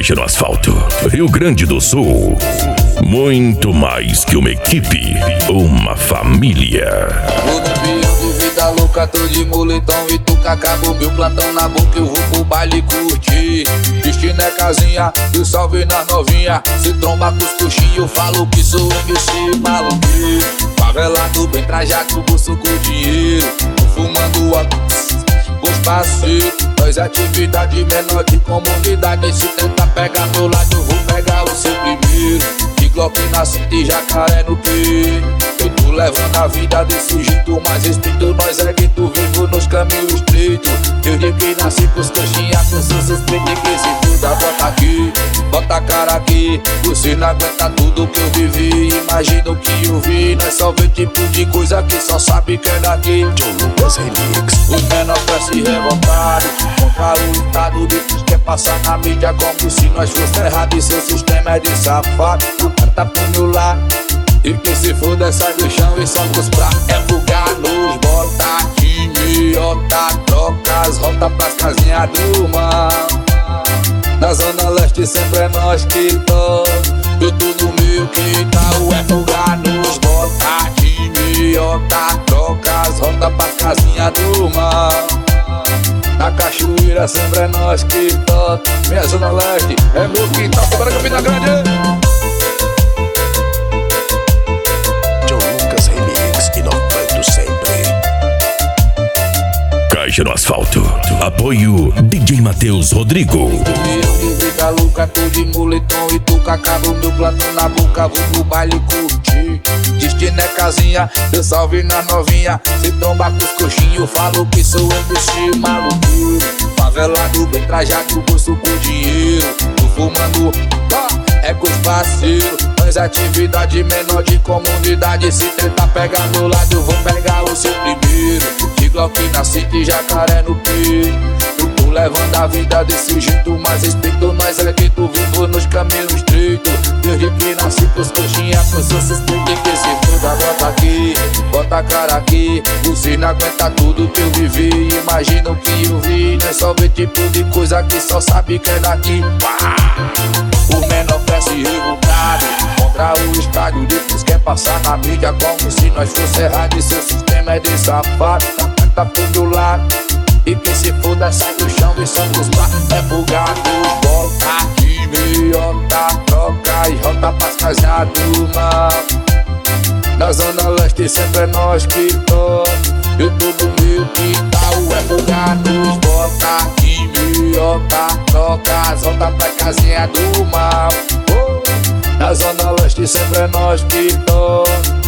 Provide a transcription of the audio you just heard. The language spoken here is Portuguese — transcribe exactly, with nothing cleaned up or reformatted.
Caixa no Asfalto, Rio Grande do Sul. Muito mais que uma equipe, uma família. Tô no peão de vida louca, tô de moletom e tu acabou meu plantão na boca, eu vou pro baile curtir. Destino é casinha, e o salve na novinha. Se tromba com os coxinhos, eu falo que sou M C maluquinho. Favelado bem trajado, bolso com dinheiro. Tô fumando a com os parceiros. Nós atividade menor de comunidade. Se tenta pegar meu lado, eu vou pegar o seu primeiro. De Glock na cinta e jacaré no peito. Eu tô levando a vida desse jeito mais respeito. Nós é gueto vivo nos caminhos estreitos. Desde que nasci com os coxinhas, eu sou suspeito que se tudo bota aqui, bota a cara aqui. Você não aguenta tudo que eu vivi. Imagina o que eu vi. Não é só ver tipo de coisa que só sabe que é daqui. Joe Lucas Remix. Os menor cresce revoltado contra o Estado. Depois quer passar na mídia como se nós fosse errado. E seu sistema é de safado. O cara tá pro meu lado. E quem se foda sai do chão e só nos pra é bugar nos bota de meiota, troca as rotas pras casinhas do mal. Na zona leste sempre é nós que toca. Eu tô no meio quintal, é bugar nos bota de meiota, troca as rotas pras casinhas do mal. Na cachoeira sempre é nós que toca. Minha zona leste é meu quintal, bora Campina Grande. Caixa no Asfalto, apoio D J Matheus Rodrigo. Eu de vida louca, tô de moletom e tu cacado meu plantão na boca, vou pro baile curtir. Destino é casinha, eu salve na novinha. Se tromba com os coxinhos, eu falo que sou M C maluquinho. Favelado bem trajado, bolso com dinheiro. Tô fumando, tá, é com os parceiros. Nós atividade menor de comunidade. Se tentar pegar meu lado, eu vou pegar o seu primeiro. De Glock na cinta e jacaré no peito. Eu tô levando a vida desse jeito mais respeito. Nós é gueto vivo nos caminhos estreitos. Desde que nasci com os coxinhas, eu sou suspeito que se foda, bota aqui, bota a cara aqui. Você não aguenta tudo que eu vivi. Imagina o que eu vi. Não é só ver tipo de coisa que só sabe que é daqui. O menor cresce revoltado contra o estádio. Depois quer passar na mídia como se nós fosse errado. E seu sistema é de safado. Tá pro meu lado. E quem se foda sai do chão e só nos pra é bugado. Bota de meiota, troca e rota pras casinhas do mal. Na zona leste sempre é nós que toca. Eu tô no meu quintal, é bugado. Bota de meiota, troca as rotas pra casinha do mal. Na zona leste sempre é nós que toca.